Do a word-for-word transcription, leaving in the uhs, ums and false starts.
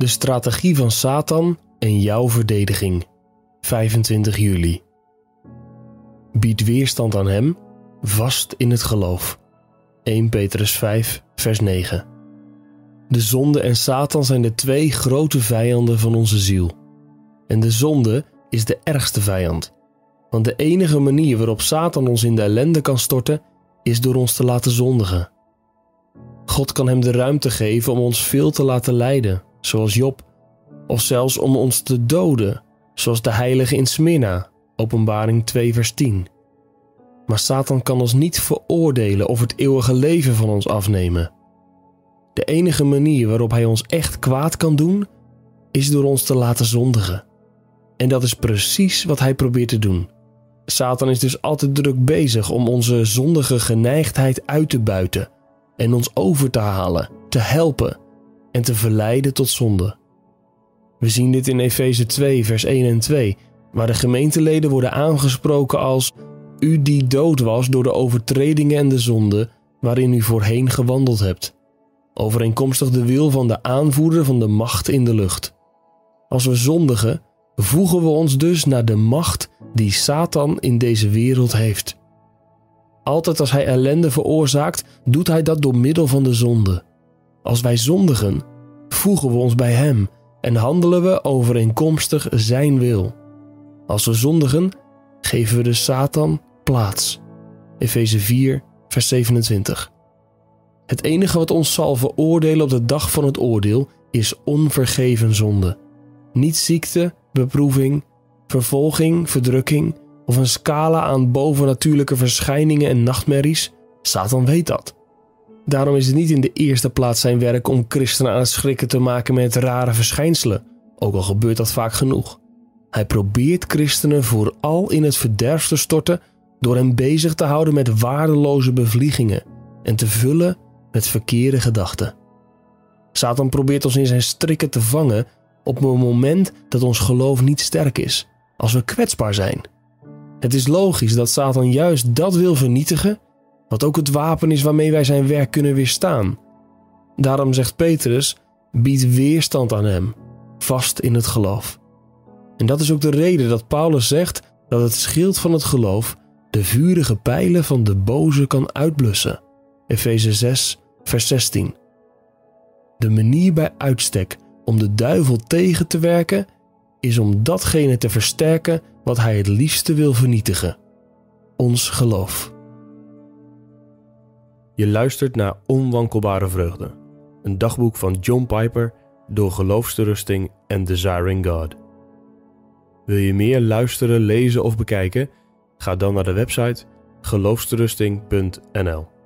De strategie van Satan en jouw verdediging. vijfentwintig juli. Bied weerstand aan hem, vast in het geloof. eerste Petrus vijf, vers negen. De zonde en Satan zijn de twee grote vijanden van onze ziel. En de zonde is de ergste vijand. Want de enige manier waarop Satan ons in de ellende kan storten, is door ons te laten zondigen. God kan hem de ruimte geven om ons veel te laten lijden, zoals Job, of zelfs om ons te doden, zoals de heilige in Smyrna, Openbaring twee vers tien. Maar Satan kan ons niet veroordelen of het eeuwige leven van ons afnemen. De enige manier waarop hij ons echt kwaad kan doen, is door ons te laten zondigen. En dat is precies wat hij probeert te doen. Satan is dus altijd druk bezig om onze zondige geneigdheid uit te buiten en ons over te halen, te helpen en te verleiden tot zonde. We zien dit in Efeze twee vers één en twee, waar de gemeenteleden worden aangesproken als u die dood was door de overtredingen en de zonde waarin u voorheen gewandeld hebt, overeenkomstig de wil van de aanvoerder van de macht in de lucht. Als we zondigen, voegen we ons dus naar de macht die Satan in deze wereld heeft. Altijd als hij ellende veroorzaakt, doet hij dat door middel van de zonde. Als wij zondigen, voegen we ons bij hem en handelen we overeenkomstig zijn wil. Als we zondigen, geven we de Satan plaats. Efeze vier, vers zevenentwintig. Het enige wat ons zal veroordelen op de dag van het oordeel is onvergeven zonde. Niet ziekte, beproeving, vervolging, verdrukking of een scala aan bovennatuurlijke verschijningen en nachtmerries. Satan weet dat. Daarom is het niet in de eerste plaats zijn werk om christenen aan het schrikken te maken met rare verschijnselen, ook al gebeurt dat vaak genoeg. Hij probeert christenen vooral in het verderf te storten door hen bezig te houden met waardeloze bevliegingen en te vullen met verkeerde gedachten. Satan probeert ons in zijn strikken te vangen op een moment dat ons geloof niet sterk is, als we kwetsbaar zijn. Het is logisch dat Satan juist dat wil vernietigen, wat ook het wapen is waarmee wij zijn werk kunnen weerstaan. Daarom zegt Petrus, bied weerstand aan hem, vast in het geloof. En dat is ook de reden dat Paulus zegt dat het schild van het geloof de vurige pijlen van de boze kan uitblussen. Efeze zes, vers zestien. De manier bij uitstek om de duivel tegen te werken, is om datgene te versterken wat hij het liefste wil vernietigen. Ons geloof. Je luistert naar Onwankelbare Vreugde, een dagboek van John Piper door Geloofsterusting en Desiring God. Wil je meer luisteren, lezen of bekijken? Ga dan naar de website geloofsterusting punt n l.